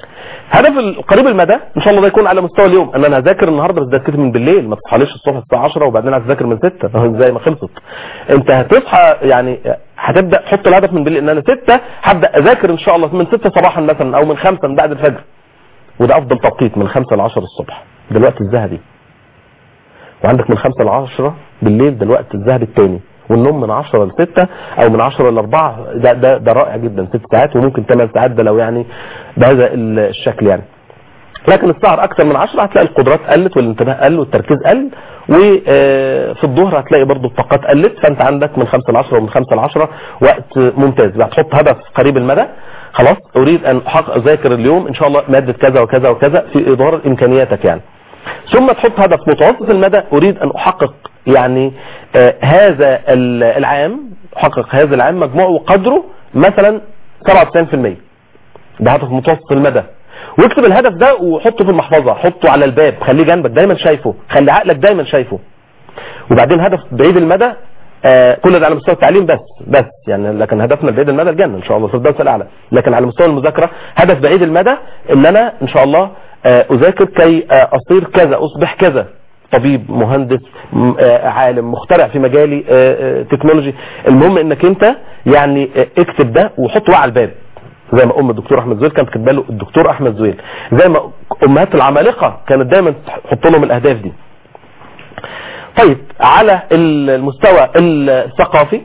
هدف قريب المدى ان شاء الله ده يكون على مستوى اليوم، ان انا هذاكر النهارده بس ذاكرت من بالليل، ما تصحاليش الصبح الساعه 10 وبعدين هتذاكر من 6 زي ما خلصت. انت هتصحى يعني هتبدا تحط الهدف من بالليل ان انا 6 هبدا اذاكر ان شاء الله من 6 صباحا مثلا او من 5 من بعد الفجر، وده افضل توقيت من 5 ل 10 الصبح ده الوقت الذهبي. وعندك من 5 ل 10 بالليل ده الوقت الذهبي الثاني، والنوم من 10 ل 6 او من 10 ل 4 ده رائع جدا، 6 ساعات وممكن 8 ساعات ده لو يعني بهذا الشكل يعني. لكن السهر اكثر من 10 هتلاقي القدرات قلت والانتباه قل والتركيز قل، وفي الظهر هتلاقي برضو الطاقات قلت. فانت عندك من 5 ل 10 ومن 5 ل 10 وقت ممتاز. هتحط هدف قريب المدى، خلاص اريد ان اذاكر اليوم ان شاء الله ماده كذا وكذا وكذا في اداره امكانياتك يعني. ثم تحط هدف متوسط المدى، اريد ان احقق يعني هذا العام، احقق هذا العام مجموعه وقدره مثلا 97%، ده هدف متوسط المدى. واكتب الهدف ده وحطه في المحفظه، حطه على الباب، خليه جنبك دايما شايفه، خلي عقلك دايما شايفه. وبعدين هدف بعيد المدى، كل ده على مستوى التعليم بس يعني، لكن هدفنا بعيد المدى الجنه ان شاء الله في الدرس الاعلى. لكن على مستوى المذاكره هدف بعيد المدى ان انا ان شاء الله اذاكر كي اصير كذا، اصبح كذا، طبيب، مهندس، عالم، مخترع في مجالي، تكنولوجي. المهم انك انت يعني اكتب ده وحطه على الباب، زي ما الدكتور احمد زويل كانت كاتبه له الدكتور احمد زويل، زي ما امهات العمالقه كانت دايما تحط لهم الاهداف دي. طيب على المستوى الثقافي،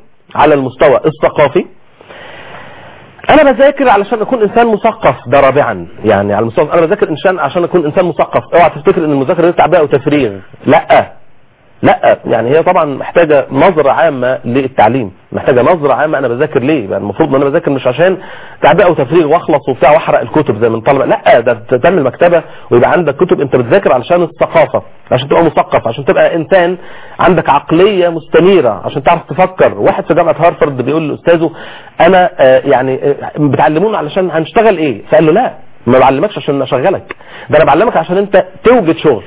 انا بذاكر علشان اكون انسان مثقف، ده رابعا يعني. على المستوى انا بذاكر عشان اكون انسان مثقف. اوعى تفتكر ان المذاكره دي تعبئه وتفريغ، لا يعني هي طبعا محتاجه نظره عامه للتعليم، محتاجه نظره عامه انا بذاكر ليه. يعني المفروض ان انا بذاكر مش عشان تعبئه وتفريغ واخلص وبتاع واحرق الكتب زي من طلبه، لا، ده تعمل مكتبه ويبقى عندك كتب. انت بتذاكر علشان الثقافه، عشان تبقى مثقف، عشان تبقى انسان عندك عقليه مستنيره، عشان تعرف تفكر. واحد في جامعه هارفارد بيقول لاستاذه انا يعني بتعلمونا علشان هنشتغل ايه؟ فقال له لا، ما بعلمكش عشان اشغلك، ده انا بعلمك عشان انت توجد شغل،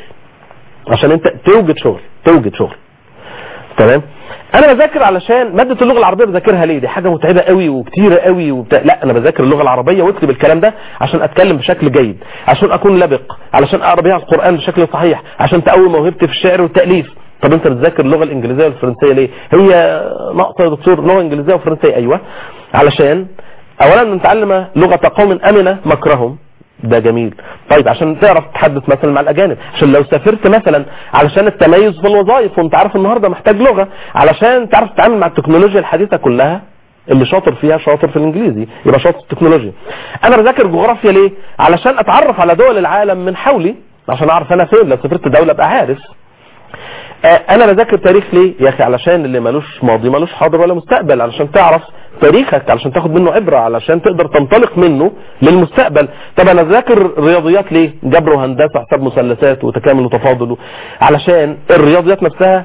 توجد شغل. تمام. انا بذاكر علشان ماده اللغه العربيه بذاكرها ليه؟ دي حاجه متعبه قوي وكتيره قوي لا، انا بذاكر اللغه العربيه واكتب الكلام ده عشان اتكلم بشكل جيد، عشان اكون لبق، علشان اقرا بيها القران بشكل صحيح، عشان تقوي موهبتي في الشعر والتاليف. طب انت بتذاكر اللغه الانجليزيه والفرنسيه ليه؟ هي ناقصه يا دكتور لغه انجليزيه وفرنسيه؟ ايوه، علشان اولا نتعلم لغه قوم امنه مكرهم، ده جميل. طيب عشان تعرف تتحدث مثلا مع الاجانب، عشان لو سافرت مثلا، علشان التميز في الوظائف، وانت عارف النهارده محتاج لغه، علشان تعرف تتعامل مع التكنولوجيا الحديثه كلها، اللي شاطر فيها شاطر في الانجليزي يبقى شاطر في التكنولوجيا. انا بذاكر جغرافيا ليه؟ علشان اتعرف على دول العالم من حولي، عشان اعرف انا فين، لو سافرت دوله ابقى عارف. انا بذاكر تاريخ ليه يا اخي؟ علشان اللي ملوش ماضي ملوش حاضر ولا مستقبل، علشان تعرف تاريخك، علشان تاخد منه عبرة، علشان تقدر تنطلق منه للمستقبل. طب انا اذاكر رياضيات ليه؟ جبر وهندسه، حساب مثلثات وتكامل وتفاضل، علشان الرياضيات نفسها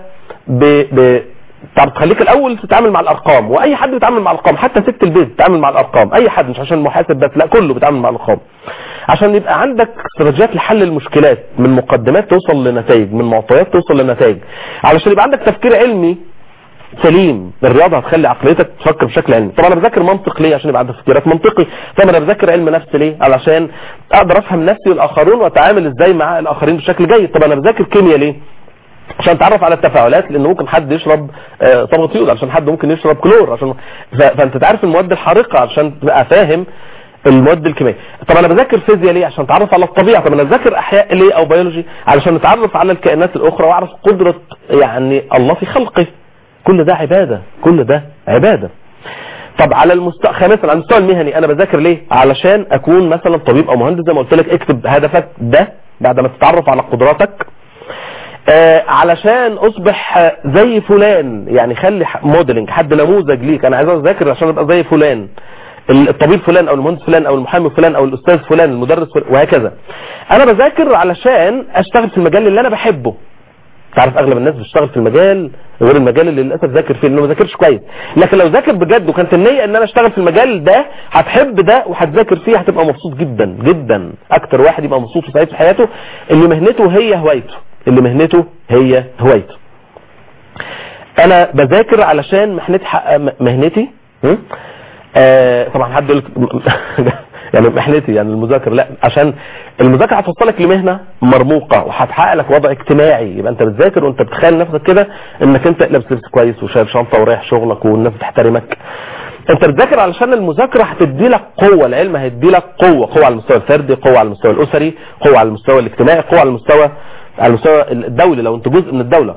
تخليك الاول تتعامل مع الارقام، واي حد بيتعامل مع الارقام، حتى ست البيت بتتعامل مع الارقام، اي حد، مش عشان محاسب بس، لا، كله بيتعامل مع الارقام، عشان يبقى عندك استراتيجيات لحل المشكلات، من مقدمات توصل لنتائج، من معطيات توصل لنتائج، علشان يبقى عندك تفكير علمي سليم. الرياضه هتخلي عقليتك تفكر بشكل علمي. طب انا بذاكر منطق ليه؟ عشان يبقى عندك تفكيرات منطقي. طب انا بذاكر علم نفس ليه؟ علشان اقدر افهم نفسي والاخرون واتعامل ازاي مع الاخرين بشكل جيد. طب انا بذاكر كيمياء ليه؟ عشان تعرف على التفاعلات، لان ممكن حد يشرب صبغه يود، عشان حد ممكن يشرب كلور، عشان فانت تعرف المواد الحارقه عشان تبقى فاهم المواد الكيميائيه. طب انا بذاكر فيزياء ليه؟ عشان اتعرف على الطبيعه. طب انا بذاكر احياء ليه او بيولوجي؟ علشان نتعرف على الكائنات الاخرى واعرف قدره يعني الله في خلقه. كل ده عباده، كل ده عباده. طب على المستوى خامسا، على المستوى المهني، انا بذاكر ليه؟ علشان اكون مثلا طبيب او مهندس، زي ما قلت لك. اكتب هدفك ده بعد ما تتعرف على قدراتك. علشان اصبح زي فلان، يعني خلي موديلنج، حد نموذج ليك. انا عايز اذاكر عشان ابقى زي فلان، الطبيب فلان او المهندس فلان او المحامي فلان او الاستاذ فلان، المدرس فلان، وهكذا. انا بذاكر علشان اشتغل في المجال اللي انا بحبه. تعرف اغلب الناس بتشتغل في المجال غير المجال اللي للاسف ذاكر فيه، لانه ما ذاكرش كويس. لكن لو ذاكر بجد وكانت النيه ان انا اشتغل في المجال ده، هتحب ده وهتذاكر فيه، هتبقى مبسوط جدا جدا. اكتر واحد يبقى مبسوط وسعيد في حياته اللي مهنته هي هوايته، اللي مهنته هي هوايته. انا بذاكر علشان مهنتي طبعا حد يقول يعني محنتي يعني المذاكره، لا، عشان المذاكره هتوصلك لمهنه مرموقه وهتحقق لك وضع اجتماعي. يبقى انت بتذاكر وانت بتخيل نفسك كده انك انت لابس لبس كويس وشايل شنطه ورايح شغلك والناس بتحترمك. انت بتذاكر علشان المذاكره هتدي لك قوه، العلم هيدي لك قوه على المستوى الفردي، قوه على المستوى الاسري، قوه على المستوى الاجتماعي، قوه على المستوى الدولي لو انت جزء من الدوله.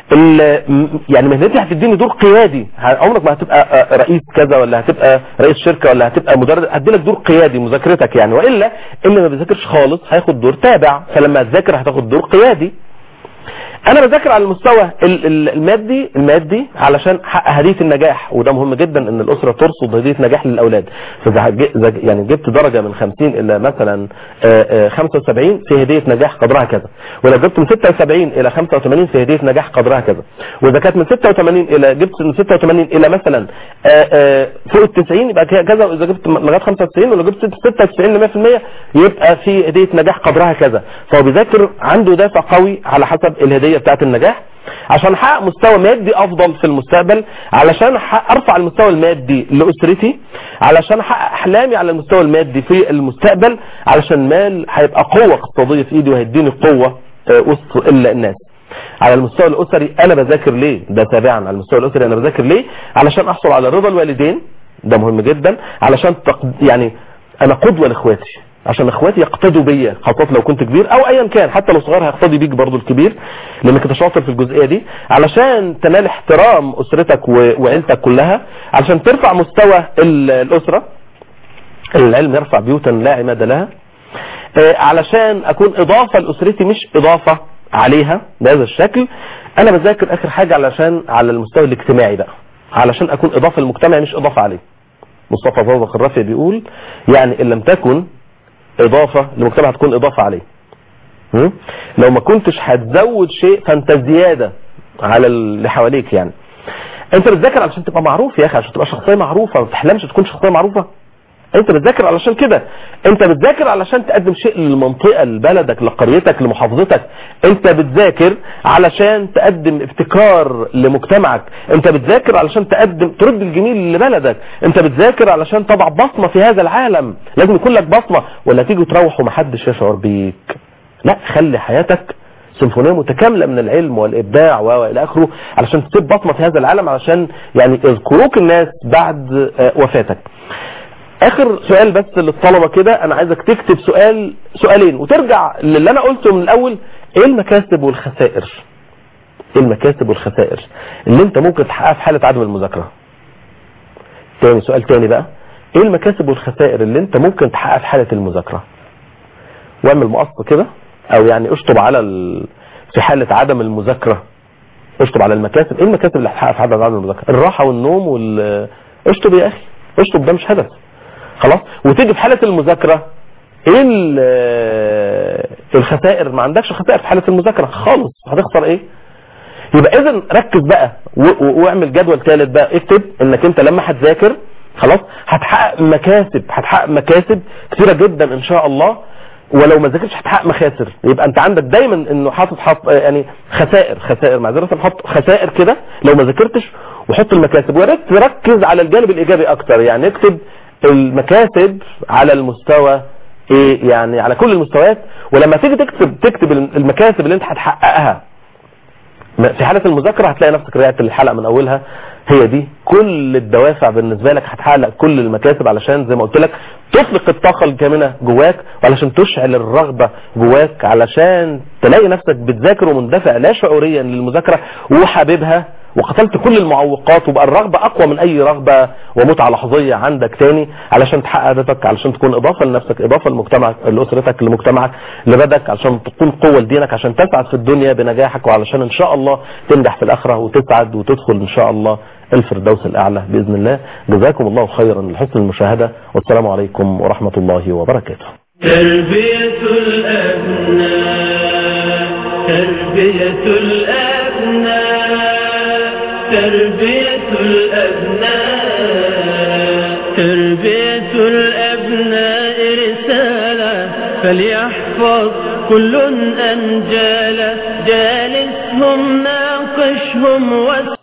يعني مهنتي هتديني دور قيادي، عمرك ما هتبقى رئيس كذا ولا هتبقى رئيس شركه ولا هتبقى مدرب، هديلك دور قيادي مذاكرتك يعني. والا اللي ما بيذاكرش خالص هياخد دور تابع، فلما تذاكر هتاخد دور قيادي. انا بذاكر على المستوى المادي علشان احقق هديه النجاح، وده مهم جدا ان الاسره ترصد هديه نجاح للاولاد. يعني جبت درجه من 50 الى مثلا 75 في هديه نجاح قدرها كذا، ولو جبت من 76 الى 85 في هديه نجاح قدرها كذا، واذا كانت من 86 الى جبت من 86 الى مثلا فوق ال 90 يبقى كذا، واذا جبت لغايه 95 ولو جبت 96 ل 100% يبقى في هديه نجاح قدرها كذا. فهو بيذاكر عنده دافع قوي على حسب الهديه بتاعت النجاح عشان احقق مستوى مادي افضل في المستقبل، علشان ارفع المستوى المادي لاسرتي، علشان احقق احلامي على المستوى المادي في المستقبل، علشان مال هيبقى قوه اقتصاديه في ايدي وهيديني قوه وسط الناس. على المستوى الاسري انا بذاكر ليه؟ ده تابعا. على المستوى الاسري انا بذاكر ليه؟ علشان احصل على رضا الوالدين، ده مهم جدا، علشان يعني انا قدوه لاخواتي، عشان اخواتي يقتدوا بيا، خاصه لو كنت كبير او ايا كان، حتى لو صغير هيقتدي بيك برضو الكبير لانك انت شاطر في الجزئيه دي، علشان تنال احترام اسرتك وعيلتك كلها، علشان ترفع مستوى الاسره، العلم يرفع بيوتا لا عماد لها، علشان اكون اضافه لاسرتي مش اضافه عليها بهذا الشكل. انا بذاكر اخر حاجه علشان على المستوى الاجتماعي بقى، علشان اكون اضافه للمجتمع مش اضافه عليه. مصطفى صادق الرافعي بيقول يعني ان لم تكن اضافه لمجتمع هتكون اضافه عليه. لو ما كنتش هتزود شيء فانت زياده على اللي حواليك. يعني انت بتذاكر علشان تبقى معروف يا اخي، عشان تبقى شخصيه معروفه، ما تحلمش تكون شخصيه معروفه. انت بتذاكر علشان كده، انت بتذاكر علشان تقدم شيء للمنطقه، لبلدك، لقريتك، لمحافظتك. انت بتذاكر علشان تقدم ابتكار لمجتمعك، انت بتذاكر علشان ترد الجميل لبلدك، انت بتذاكر علشان تضع بصمه في هذا العالم. لازم يكون لك بصمه، ولا تيجي تروح ومحدش يشعر بيك. لا، خلي حياتك سيمفونيه متكامله من العلم والابداع والى اخره، علشان تسيب بصمه في هذا العالم، علشان يعني يذكروك الناس بعد وفاتك. اخر سؤال بس للطلبه كده، انا عايزك تكتب سؤالين وترجع للي انا قلته من الاول. ايه المكاسب والخسائر؟ ايه المكاسب والخسائر اللي انت ممكن تحققها في حاله عدم المذاكره؟ تاني سؤال تاني بقى، ايه المكاسب والخسائر اللي انت ممكن تحققها في حاله المذاكره؟ واعمل مقص كده، او يعني اشطب على في حاله عدم المذاكره، اشطب على المكاسب. ايه المكاسب اللي هتحققها في حاله عدم المذاكره؟ الراحه والنوم اشطب يا اخي، اشطب، ده مش هدف خلاص. وتيجي في حالة المذاكرة، ايه الخسائر؟ ما عندكش خسائر في حالة المذاكرة خالص، هتخسر ايه؟ يبقى اذا ركز بقى واعمل جدول ثالث بقى، اكتب انك انت لما هتذاكر خلاص هتحقق مكاسب كثيرة جدا ان شاء الله، ولو ما ذاكرتش هتحقق مخاسر. يبقى انت عندك دايما انه حاطط يعني خسائر معذره، حط خسائر كده لو ما ذاكرتش، وحط المكاسب. ويا ريت تركز على الجانب الايجابي اكتر، يعني اكتب المكاسب على المستوى ايه، يعني على كل المستويات. ولما تيجي تكتب المكاسب اللي انت هتحققها في حالة المذاكرة، هتلاقي نفسك رجعت الحلقة من اولها. هي دي كل الدوافع بالنسبة لك، هتحقق كل المكاسب علشان زي ما قلت لك تطلق الطاقة الكامنة جواك، وعلشان تشعل الرغبة جواك، علشان تلاقي نفسك بتذاكر ومندفع لا شعوريا للمذاكرة وحاببها، وقتلت كل المعوقات، وبقى الرغبة اقوى من اي رغبة ومتعة لحظية عندك تاني، علشان تحقق هدفك، علشان تكون اضافة لنفسك، اضافة لمجتمعك، لاسرتك، لمجتمعك، لبلدك، علشان تكون قوة لدينك، عشان تسعد في الدنيا بنجاحك، وعلشان ان شاء الله تنجح في الاخرة وتسعد وتدخل ان شاء الله الفردوس الاعلى باذن الله. جزاكم الله خيرا لحسن المشاهدة، والسلام عليكم ورحمة الله وبركاته. تربية الأبناء، تربية الأبناء، تربية الأبناء، تربية الأبناء رسالة فليحفظ كل أنجالا، جالسهم ناقشهم